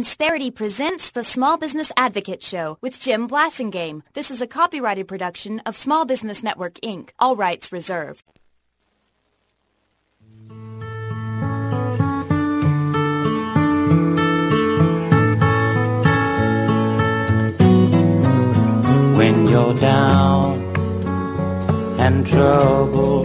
Insperity presents the Small Business Advocate Show with Jim Blasingame. This is a copyrighted production of Small Business Network, Inc., all rights reserved. When you're down and troubled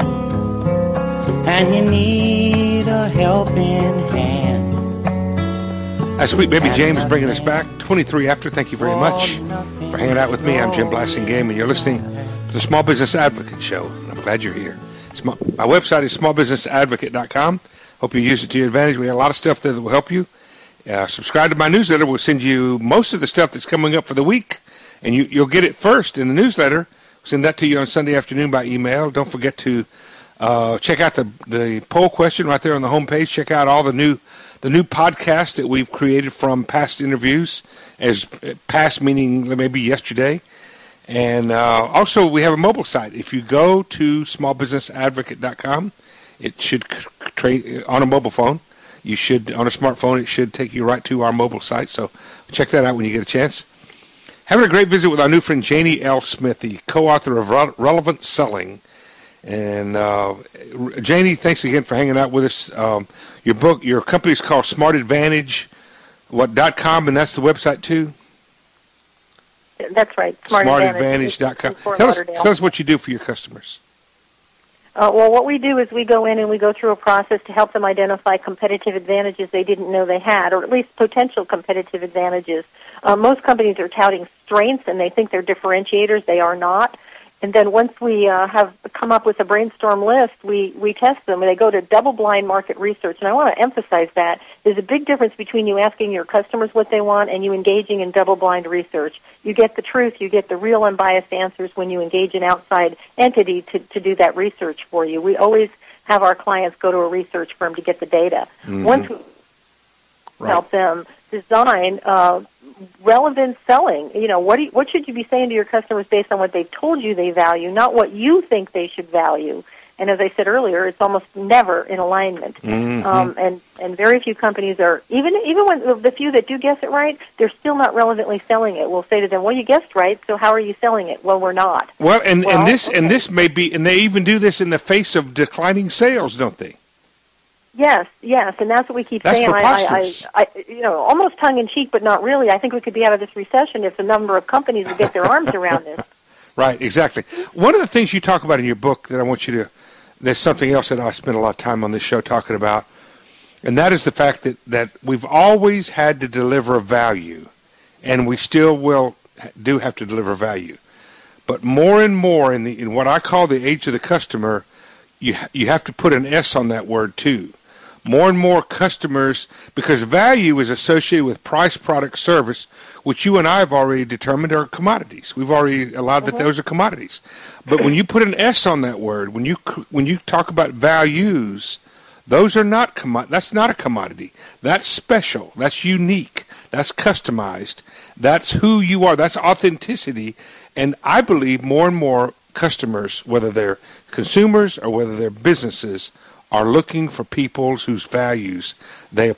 and you need a helping hand. That's Sweet Baby James bringing us back. 23 after. Thank you very much for hanging out with me. I'm Jim Blasingame, and you're listening to the Small Business Advocate Show. And I'm glad you're here. My website is smallbusinessadvocate.com. Hope you use it to your advantage. We got a lot of stuff there that will help you. Subscribe to my newsletter. We'll send you most of the stuff that's coming up for the week, and you'll get it first in the newsletter. We'll send that to you on Sunday afternoon by email. Don't forget to check out the poll question right there on the homepage. Check out all the new podcasts that we've created from past interviews, as past meaning maybe yesterday. And also we have a mobile site. If you go to smallbusinessadvocate.com, it should trade on a mobile phone. On a smartphone, it should take you right to our mobile site. So check that out when you get a chance. Having a great visit with our new friend Janie L. Smith, the co-author of Relevant Selling. And Janie, thanks again for hanging out with us. Your company's called SmartAdvantage.com, and that's the website too? That's right, SmartAdvantage.com. Tell us what you do for your customers. Well, what we do is we go in and we go through a process to help them identify competitive advantages they didn't know they had, or at least potential competitive advantages. Most companies are touting strengths, and they think they're differentiators. They are not. And then once we have come up with a brainstorm list, we test them. They go to double-blind market research. And I want to emphasize that there's a big difference between you asking your customers what they want and you engaging in double-blind research. You get the truth, you get the real unbiased answers when you engage an outside entity to do that research for you. We always have our clients go to a research firm to get the data. Mm-hmm. Once we help them design relevant selling. You know, what should you be saying to your customers based on what they told you they value, not what you think they should value. And as I said earlier, it's almost never in alignment. Mm-hmm. And very few companies are, even when the few that do guess it right, they're still not relevantly selling it. We'll say to them, well, you guessed right, so how are you selling it? Well, we're not. Well, and this may be, and they even do this in the face of declining sales, don't they? Yes, and that's what we keep saying. I almost tongue-in-cheek, but not really. I think we could be out of this recession if the number of companies would get their arms around this. Right, exactly. One of the things you talk about in your book that I want you to, there's something else that I spend a lot of time on this show talking about, and that is the fact that we've always had to deliver value, and we still do have to deliver value. But more and more in what I call the age of the customer, you have to put an S on that word too. More and more customers, because value is associated with price, product, service, which you and I have already determined are commodities. We've already allowed that those are commodities. But when you put an S on that word, when you talk about values, those are not that's not a commodity. That's special. That's unique. That's customized. That's who you are. That's authenticity. And I believe more and more customers, whether they're consumers or whether they're businesses, are looking for people whose values they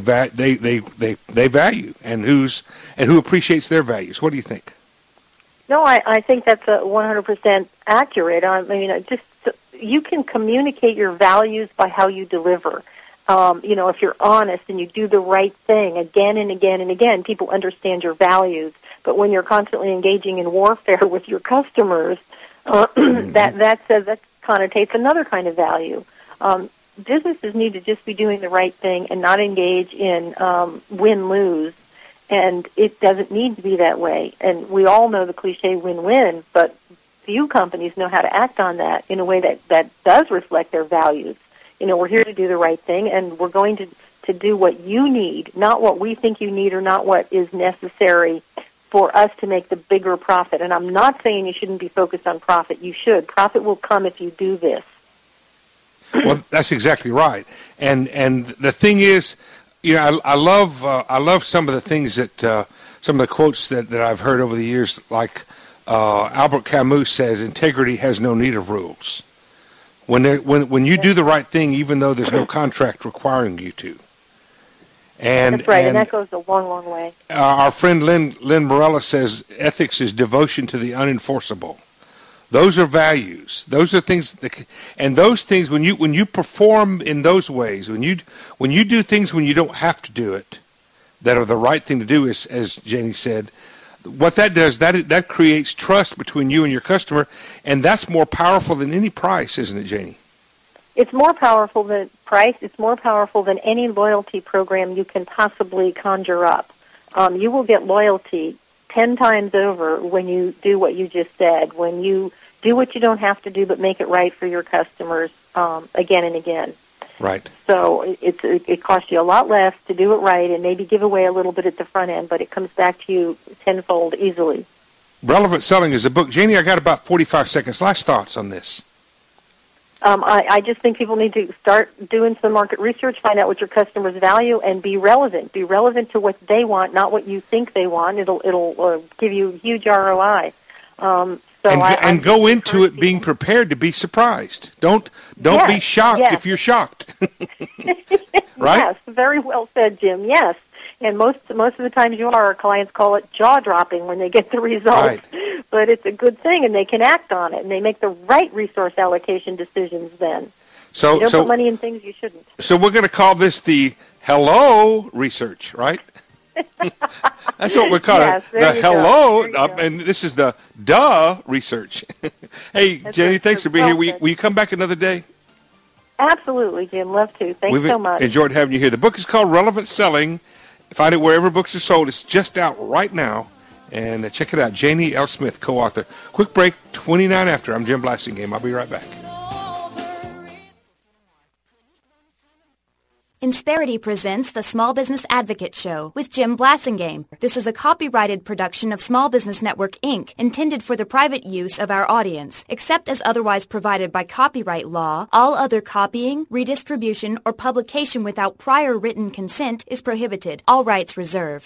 value and who appreciates their values. What do you think? No, I think that's 100% accurate. I mean, you can communicate your values by how you deliver. If you're honest and you do the right thing again and again and again, people understand your values. But when you're constantly engaging in warfare with your customers, that connotates another kind of value. Businesses need to just be doing the right thing and not engage in win-lose, and it doesn't need to be that way. And we all know the cliche win-win, but few companies know how to act on that in a way that does reflect their values. You know, we're here to do the right thing, and we're going to do what you need, not what we think you need or not what is necessary for us to make the bigger profit. And I'm not saying you shouldn't be focused on profit. You should. Profit will come if you do this. Well, that's exactly right. And the thing is, I love some of the things that some of the quotes that I've heard over the years, like Albert Camus says, integrity has no need of rules. When you do the right thing, even though there's no contract requiring you to. And that's right, and that goes a long, long way. Our friend Lynn Morella says ethics is devotion to the unenforceable. Those are values. Those are things and those things when you perform in those ways, when you do things when you don't have to do it, that are the right thing to do, as Janie said, what that does, that creates trust between you and your customer, and that's more powerful than any price, isn't it, Janie? It's more powerful than price. It's more powerful than any loyalty program you can possibly conjure up. You will get loyalty 10 times over when you do what you just said, when you do what you don't have to do but make it right for your customers again and again. Right. So it costs you a lot less to do it right and maybe give away a little bit at the front end, but it comes back to you tenfold easily. Relevant Selling is a book. Janie, I got about 45 seconds. Last thoughts on this. I just think people need to start doing some market research, find out what your customers value, and be relevant. Be relevant to what they want, not what you think they want. It'll give you huge ROI. And go into it being prepared to be surprised. Don't be shocked if you're shocked. Right? Yes, very well said, Jim. Yes. And most of the times you are, our clients call it jaw-dropping when they get the results. Right. But it's a good thing, and they can act on it, and they make the right resource allocation decisions then. So you don't put money in things you shouldn't. So we're going to call this the hello research, right? That's what we're calling it. The hello, and this is the duh research. Hey, Jenny, thanks for being here. Will you come back another day? Absolutely, Jim. Love to. Thanks so much. Enjoyed having you here. The book is called Relevant Selling. Find it wherever books are sold. It's just out right now. And check it out. Janie L. Smith, co-author. Quick break, 29 after. I'm Jim Blassingame. I'll be right back. Insperity presents the Small Business Advocate Show with Jim Blassingame. This is a copyrighted production of Small Business Network, Inc., intended for the private use of our audience. Except as otherwise provided by copyright law, all other copying, redistribution, or publication without prior written consent is prohibited. All rights reserved.